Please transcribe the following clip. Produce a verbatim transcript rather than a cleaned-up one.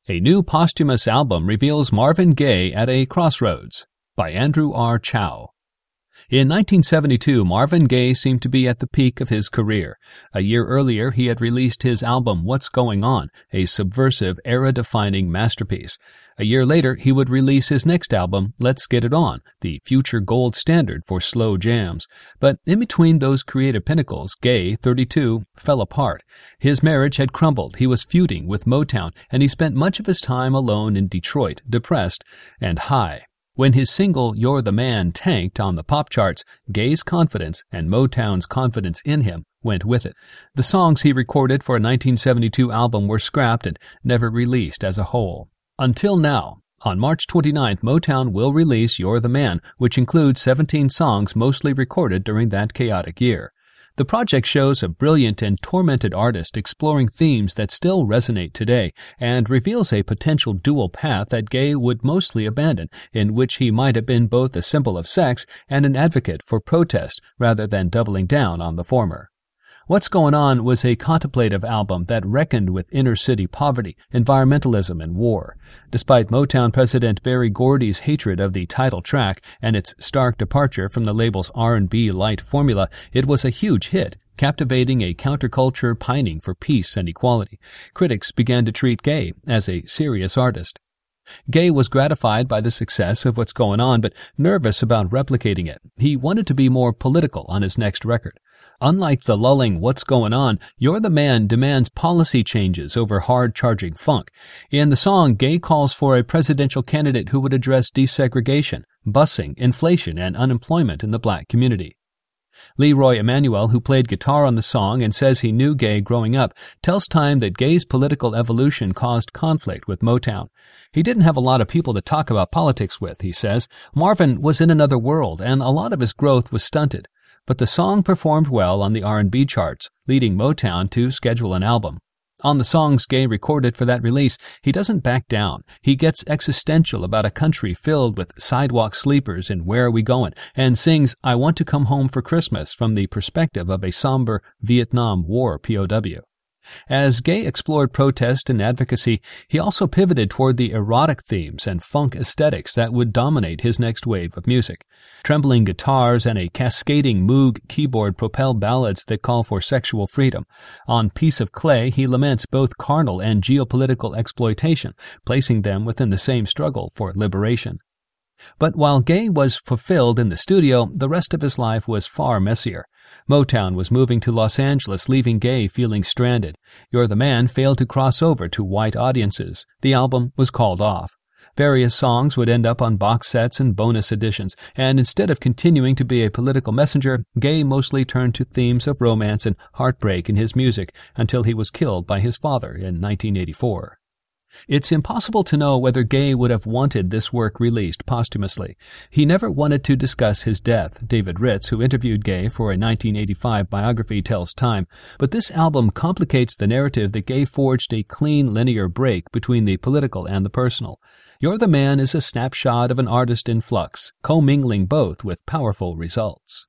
A new posthumous album reveals Marvin Gaye at a crossroads, by Andrew R. Chow. In nineteen seventy-two, Marvin Gaye seemed to be at the peak of his career. A year earlier, he had released his album What's Going On, a subversive, era-defining masterpiece. A year later, he would release his next album, Let's Get It On, the future gold standard for slow jams. But in between those creative pinnacles, Gaye, thirty-two, fell apart. His marriage had crumbled, he was feuding with Motown, and he spent much of his time alone in Detroit, depressed and high. When his single You're the Man tanked on the pop charts, Gaye's confidence and Motown's confidence in him went with it. The songs he recorded for a nineteen seventy-two album were scrapped and never released as a whole. Until now, on March twenty-ninth, Motown will release You're the Man, which includes seventeen songs mostly recorded during that chaotic year. The project shows a brilliant and tormented artist exploring themes that still resonate today and reveals a potential dual path that Gaye would mostly abandon, in which he might have been both a symbol of sex and an advocate for protest rather than doubling down on the former. What's Going On was a contemplative album that reckoned with inner-city poverty, environmentalism, and war. Despite Motown president Berry Gordy's hatred of the title track and its stark departure from the label's R and B light formula, it was a huge hit, captivating a counterculture pining for peace and equality. Critics began to treat Gaye as a serious artist. Gaye was gratified by the success of What's Going On, but nervous about replicating it. He wanted to be more political on his next record. Unlike the lulling What's Going On, You're the Man demands policy changes over hard-charging funk. In the song, Gaye calls for a presidential candidate who would address desegregation, busing, inflation, and unemployment in the black community. Leroy Emanuel, who played guitar on the song and says he knew Gaye growing up, tells Time that Gaye's political evolution caused conflict with Motown. He didn't have a lot of people to talk about politics with, he says. Marvin was in another world, and a lot of his growth was stunted. But the song performed well on the R and B charts, leading Motown to schedule an album. On the songs Gaye recorded for that release, he doesn't back down. He gets existential about a country filled with sidewalk sleepers and Where Are We Going, and sings I Want to Come Home for Christmas from the perspective of a somber Vietnam War P O W. As Gaye explored protest and advocacy, he also pivoted toward the erotic themes and funk aesthetics that would dominate his next wave of music. Trembling guitars and a cascading Moog keyboard propel ballads that call for sexual freedom. On Piece of Clay, he laments both carnal and geopolitical exploitation, placing them within the same struggle for liberation. But while Gaye was fulfilled in the studio, the rest of his life was far messier. Motown was moving to Los Angeles, leaving Gaye feeling stranded. You're the Man failed to cross over to white audiences. The album was called off. Various songs would end up on box sets and bonus editions, and instead of continuing to be a political messenger, Gaye mostly turned to themes of romance and heartbreak in his music until he was killed by his father in nineteen eighty-four. It's impossible to know whether Gaye would have wanted this work released posthumously. He never wanted to discuss his death, David Ritz, who interviewed Gaye for a nineteen eighty-five biography, tells Time. But this album complicates the narrative that Gaye forged a clean, linear break between the political and the personal. You're the Man is a snapshot of an artist in flux, commingling both with powerful results.